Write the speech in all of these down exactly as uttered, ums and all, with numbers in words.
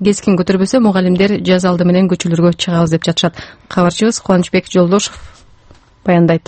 кескин көтөрбөсө мугалимдер жаз алды менен көчөлөргө чыгабыз деп жатышат. Кабарчыбыз Кубанычбек Жолдошов баяндайт.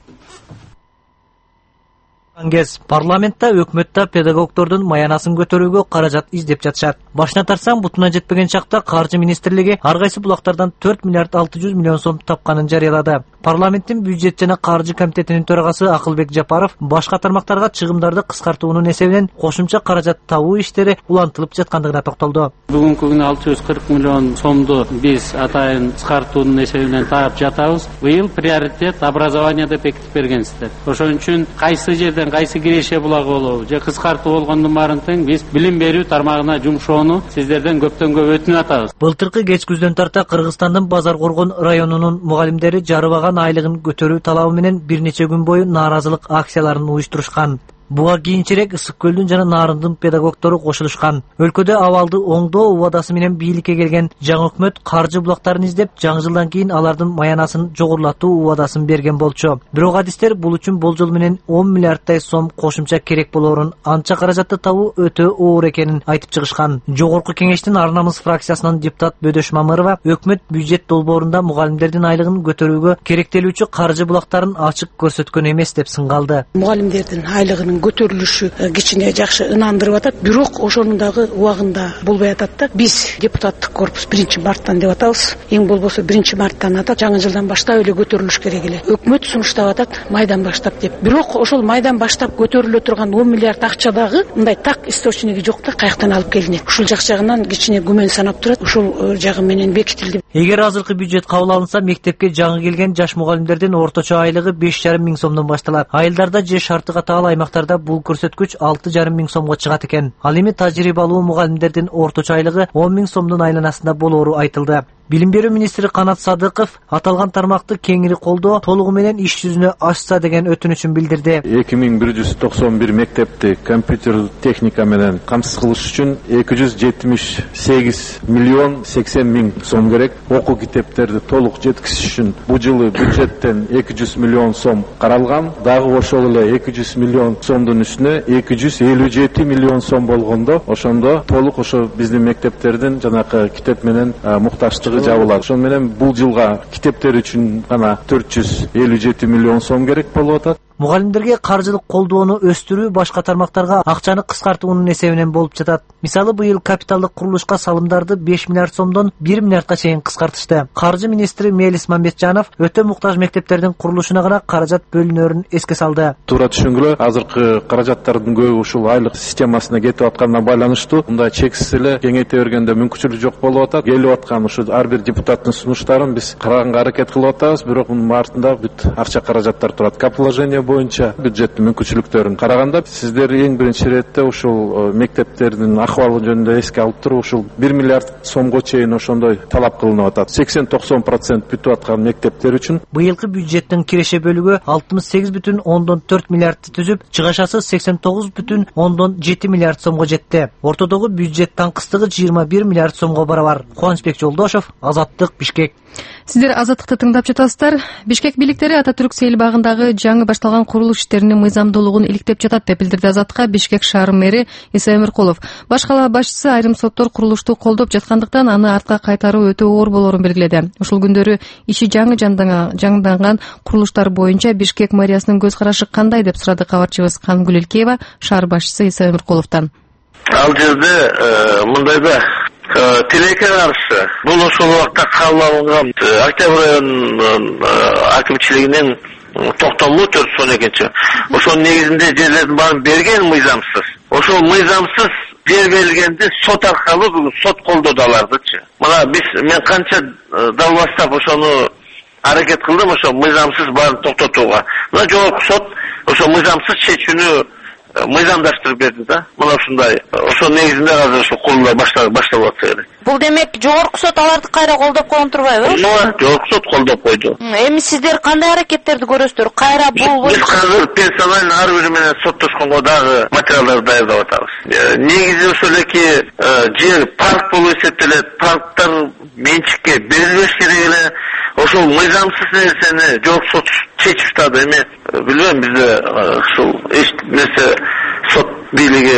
Ангез парламентте өкмөттө педагогдордун маянасын көтөрүүгө каражат издеп жатышат. Башына тарсаң бутуна жетпеген чакта Каржы министрлиги ар кайсы булактардан төрт миллиард алты жүз миллион сом тапканын жарыялады. Парламенттин бюджет жана каржы комитетинин төрагасы Акылбек Жапаров башка тармактарга чыгымдарды кыскартуунун эсебинен кошумча каражат табуу иштери улантылып жаткандыгына токтолду. Бүгүнкү күнү алты жүз кырк миллион сомду биз атайын кыскартуунун эсебинен таап жатабыз. Быйыл приоритет образование деп бекитип бергенсиздер. Ошон үчүн кайсы жерден кайсы киреше булагы болобу же кыскартуу болгондун баарын тең биз билим берүү тармагына жумшоону сиздерден көптөн көп өтүнүп атабыз. Былтыркы кеч күздөн тарта Кыргызстандын Базар Коргон районунун мугалимдери жарыбаган айлыгын көтөрүү талабы менен бир нече күн бою нааразылык акцияларын уюштурушкан. Буга кийинчерээк Ысык көлдүн жана Нарындын педагогдору кошулушкан. Өлкөдө абалды оңдоо убадасы менен бийликке келген жаңы өкмөт каржы булактарын издеп, жаңы жылдан кийин алардын маянасын жогорулатуу убадасын берген болчу. Бирок адистер бул үчүн болжол менен он миллиардтай сом кошумча керек болоорун, анча каражатты табуу өтө оор экенин айтып чыгышкан. Жогорку кеңештин Ар намыс фракциясынын депутат Бөдөш Мамырова өкмөт бюджет долбоорунда мугалимдердин айлыгын көтөрүүгө керектелүүчү каржы булактарын ачык көрсөткөн эмес деп сынгалды. Мугалимдердин айлыгынын көтөрүлүшү кичине жакшы ынандырып атат, бирок ошонун дагы убагында болбой атат да. Биз депутаттык корпус биринчи марттан деп атабыз. Эң болбосо биринчи марттан атат, жаңы жылдан баштап эле көтөрүлүш керек эле. Өкмөт сунуштап атат майдан баштап деп. Бирок ошол майдан баштап көтөрүлө турган он миллиард акча дагы мындай так источниги жок да, каяктан алып келинет. Ушул жак жагынан кичине күмөн санап турат. Ушул жагы менен бекитилди. Эгер азыркы бюджет кабыл алынса, мектепке жаңы келген жаш мугалимдердин орточо айлыгы беш жарым миң сомдон башталат. Айылдарда же шарты катаал аймактарда бул көрсөткүч алты жарым миң сомго чыгат экен. Ал эми тажрыйбалуу мугалимдердин орточо айлыгы он миң сомдун айланасында болоору айтылды. Билим берүү министри Канат Садыков аталган тармакты кеңири колдоо, толугу менен иш жүзүнө ашса деген өтүнүчүн билдирди. эки миң бир жүз токсон бир мектепти компьютер техника менен камсыз кылыш үчүн эки жүз жетимиш сегиз миллион сексен миң сом керек. Окуу китептерди толук жеткизиш үчүн бул жылы бюджеттен эки жүз миллион сом каралган. Дагы ошол эле эки жүз миллион сомдун үстүнө эки жүз элүү жети миллион сом болгондо, ошондо толук ошо биздин мектептердин жанакы китеп менен муктаждыгы жабылат. Ошон менен бул жылга китептер үчүн гана төрт жүз элүү жети миллион сом керек болуп атат. Мугалимдерге каржылык колдоону өстүрүү башка тармактарга акчаны кыскартуунун эсебинен болуп жатат. Мисалы, быйыл капиталдык курулушка салымдарды беш миллиард сомдон бир миллиардка чейин кыскартышты. Каржы министри Мелис Мамбетжанов өтө муктаж мектептердин курулушуна гана каражат бөлүнөрүн эске салды. Туура түшүнгүлө, азыркы каражаттардын көбү ушул айлык системасына кетип атканына байланыштуу. Мындай чексиз эле кеңейте бергенде мүмкүнчүлүк жок болуп атат. Келип аткан ушу ар бир депутаттын сунуштарын биз караганга аракет кылып атабыз, бирок мунун артында бүт акча каражаттар турат. Капиталование боюнча бюджеттин мүмкүнчүлүктөрүн караганда сиздер эң биринчи иретте ушул мектептердин акыбалы жөнүндө эске алып туруп, ушул бир миллиард сомго чейин ошондой талап кылынып атат. сексен токсон процент бүтүп аткан мектептер үчүн. Быйылкы бюджеттин киреше бөлүгү алтымыш сегиз бүтүн ондон төрт миллиардты түзүп, чыгашасы сексен тогуз бүтүн ондон жети миллиард сомго жетти. Ортодогу бюджет таңкыстыгы жыйырма бир миллиард сомго барабар. Кубанычбек Жолдошов, Азаттык, Бишкек. Сиздер Азаттыкты тыңдап жатасыздар. Бишкек бийликтери Ататүрк сейил багындагы жаңы башталган курулуш иштеринин мыйзамдуулугун иликтеп жатат деп билдирди Азаттыкка Бишкек шаар мэри Иса Эмиркулов. Баш кала башчысы айрым соттор курулушту колдоп жаткандыктан аны артка кайтаруу өтө оор болоорун белгиледи. Ушул күндөрү иши жаңы жаңданган курулуштар боюнча Бишкек мэриясынын көз карашы кандай деп сурады кабарчыбыз Кангүл Элкеева шаар башчысы Иса Эмиркуловдон. Ал жерде мындайда тилекке каршы бул ошол убакта кабыл алынган Октябрь районунун акимчилигинин токтому төрт жүз он экинчи. Ошонун негизинде жерлердин баарын берген мыйзамсыз. Ошол мыйзамсыз жер берилгенде сот аркылуу бүгүн сот колдоду алардычы. Мына биз мен канча далбастап ошону аракет кылдым, ошо мыйзамсыз баарын токтотууга. Мына жогорку сот ошо мыйзамсыз чечүүнү мыйзамдаштырып берди да. Мына ушундай. Ошо негизинде азыр ушул курулуш башталып атса керек. Бул демек жогорку сот аларды кайра колдоп койгон турбайбы? Ооба, жогорку сот колдоп койду. Эми сиздер кандай аракеттерди көрөсүздөр? Кайра бул биз азыр персонально ар бири менен соттошконго дагы материалдарды даярдап атабыз. Негизи ошол эки жер парк болуп эсептелет. Парктар менчикке берилбеш керек эле. Ошол мыйзамсыз нерсени жогорку сот чечип уштады. Эми билбейм, бизде ушул эч нерсе сот бийлиги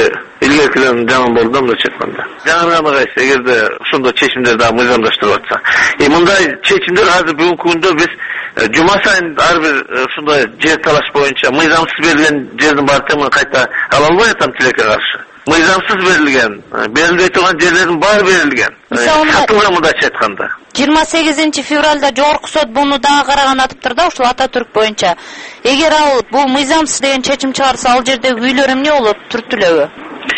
илгеркилердин жаман болду да мындайча айтканда. Жаңырганы кайсы, эгерде ошондой чечимдер дагы мыйзамдаштырып атса. И мындай чечимдер азыр бүгүнкү күндө биз жума сайын ар бир ушундай жер талаш боюнча мыйзамсыз берилген жердин баары темин кайта ала албай атам тилекке каршы. Мыйзамсыз берилген, берилбей турган жерлердин баары берилген. Сатылган мындайча айтканда. жыйырма сегизинчи февралда жогорку сот буну дагы караган атыптыр да, ушул Ататүрк боюнча. Эгер ал бул мыйзамсыз деген чечим чыгарса, ал жердеги үйлөр эмне болот, түртүлөбү?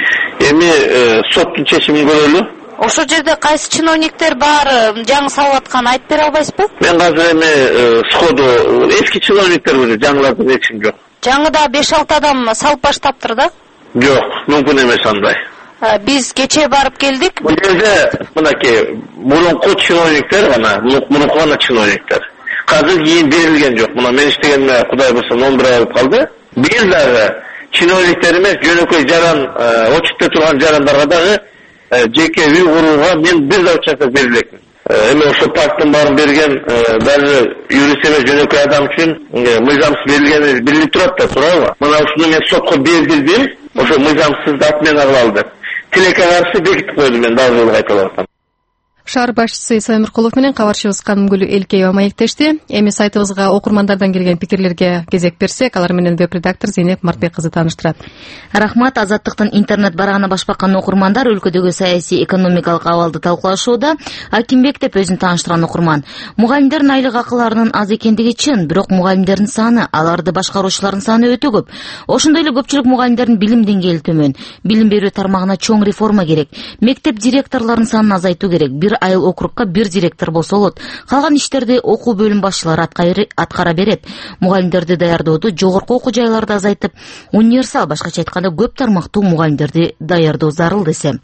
Эми соттун чечимин көрөлү. Ошол жерде кайсы чиновниктер бар, жаңы салып атканын айтып бере албайсызбы? Мен азыр эми сходу эски чиновниктер бар, жаңылардын эч ким жок. Жаңыда беш алты адам салып баштаптыр да? Жок, мүмкүн эмес андай. Биз кечээ барып келдик. Бул жерде мынакей мурунку чиновниктер гана, мурунку гана чиновниктер. Казыр кийин берилген жок. Мына мен иштегенде Кудай буйрса он бир ай болуп калды. Бир дагы чиновниктер эмес, жөнөкөй жаран, очутта турган жарандарга дагы жеке үй курууга мен бир да участок берилекмин. Эми ошо парктын баарын берген, даже юрист эмес жөнөкөй адам үчүн мыйзамсыз берилгени билинип турат да, туурабы? Мына ушуну мен сотко бердирдим, ошо мыйзамсыз да мен алды. Тилекке каршы бекитип койдум, мен дагы жолу кайталап атам. Шаар башчысы Иса Эмиркулов менен кабарчыбыз Канымгүл Элкеева маектешти. Эми сайтыбызга окурмандардан келген пикирлерге кезек берсек, алар менен веб-редактор Зейнеп Мартбек кызы тааныштырат. Рахмат. Азаттыктын интернет барагына баш баккан окурмандар өлкөдөгү саясий экономикалык абалды талкуулашууда. Акимбек деп өзүн тааныштырган окурман. Мугалимдердин айлык акыларынын аз экендиги чын, бирок мугалимдердин саны, аларды башкаруучулардын саны өтө көп. Ошондой эле көпчүлүк мугалимдердин билим деңгээли төмөн. Билим берүү тармагына чоң реформа керек. Мектеп директорлорунун санын азайтуу керек. Бир айыл округка бир директор болсо болот. Калган иштерди окуу бөлүм башчылары аткара берет. Мугалимдерди даярдоодо жогорку окуу жайларды азайтып, универсал, башкача айтканда көп тармактуу мугалимдерди даярдоо зарыл десем.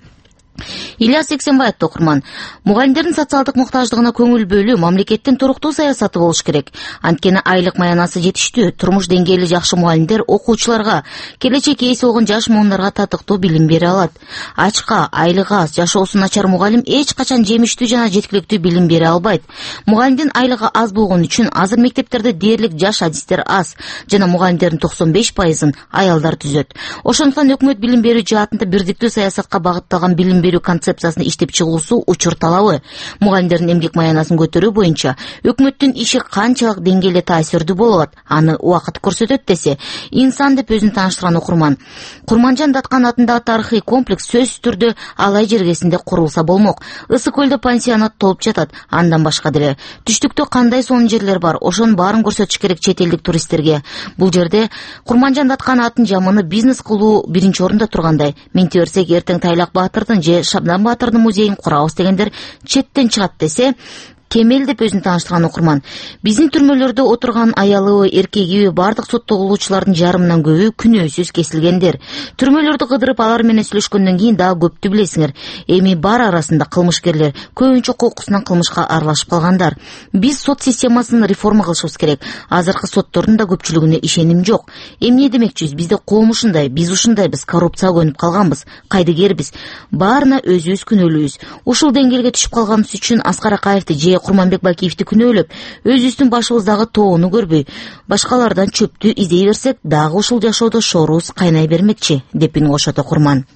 Ильяс Сексенбаев окурман. Мугалимдердин социалдык муктаждыгына көңүл бөлүү мамлекеттин туруктуу саясаты болуш керек. Анткени айлык маянасы жетиштүү, турмуш деңгээли жакшы мугалимдер окуучуларга, келечек ээси болгон жаш муундарга татыктуу билим бере алат. Ачка, айлыгы аз, жашоосу начар мугалим эч качан жемиштүү жана жеткиликтүү билим бере албайт. Мугалимдин айлыгы аз болгон үчүн азыр мектептерде дээрлик жаш адистер аз жана мугалимдердин токсон беш пайызын аялдар түзөт. Ошондуктан өкмөт билим берүү жаатында бирдиктүү саясатка багытталган билим берүү концепциясын иштеп чыгуусу учур талабы. Мугалимдердин эмгек маянасын көтөрүү боюнча өкмөттүн иши канчалык деңгээлде таасирдүү болот, аны убакыт көрсөтөт десе, инсан деп өзүн тааныштырган окурман. Курманжан Даткан атындагы тарыхый комплекс сөзсүз түрдө Алай жергесинде курулса болмок. Ысык көлдө пансионат толуп жатат, андан башка деле. Түштүктө кандай сонун жерлер бар, ошонун баарын көрсөтүш керек чет элдик туристтерге. Бул жерде Курманжан Даткан атын жаманы бизнес кылуу биринчи орунда тургандай. Менте берсек эртең Тайлак Баатырдын же Шабдан Баатырдын музейин курабыз дегендер четтен чыгат десе, Кемел деп өзүн тааныштырган окурман. Биздин түрмөлөрдө отурган аялыбы, эркегиби бардык соттолгуучулардын жарымынан көбү күнөөсүз кесилгендер. Түрмөлөрдү кыдырып алар менен сүйлөшкөндөн кийин дагы көптү билесиңер. Эми бар арасында кылмышкерлер, көбүнчө кокусунан кылмышка аралашып калгандар. Биз сот системасын реформа кылышыбыз керек. Азыркы соттордун да көпчүлүгүнө ишеним жок. Эмне демекчибиз? Бизде коом ушундай, биз ушундайбыз, коррупцияга көнүп калганбыз, кайдыгербиз. Баарына өзүбүз күнөөлүүбүз. Ушул деңгээлге түшүп калганыбыз үчүн Аскар Акаевди же Курманбек Бакиевди күнөөлөп, өзүбүздүн башыбыздагы тоону көрбөй, башкалардан чөптү издей берсек, дагы ушул жашоодо шоорубуз кайнай бермекчи, деп үн кошот окурман.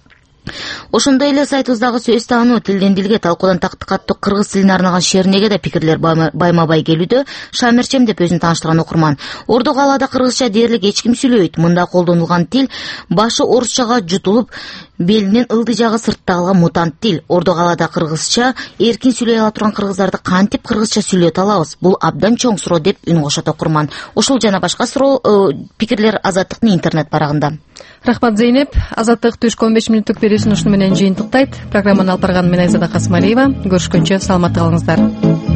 Ошондой эле сайтыбыздагы сөз таануу тилден дилге талкуудан тактыкка аттуу кыргыз тилине арналган шернеге да пикирлер байма-бай келүүдө. Шамерчем деп өзүн тааныштырган окурман. Ордо калаада кыргызча дээрлик эч ким сүйлөбөйт. Мында колдонулган тил башы орусчага жутулуп, белинин ылдый жагы сыртта калган мутант тил. Ордо калаада кыргызча эркин сүйлөй ала турган кыргыздарды кантип кыргызча сүйлөтө алабыз? Бул абдан чоң суроо деп үн кошот окурман. Ушул жана башка суроо пикирлер Азаттыктын интернет барагында. Рахмат Зейнеп. Азаттык түшкө он беш мүнөттүк берүүсүн ушуну менен жыйынтыктайт. Программаны алып барган мен Айзада Касымалиева. Көрүшкөнчө саламатта калыңыздар.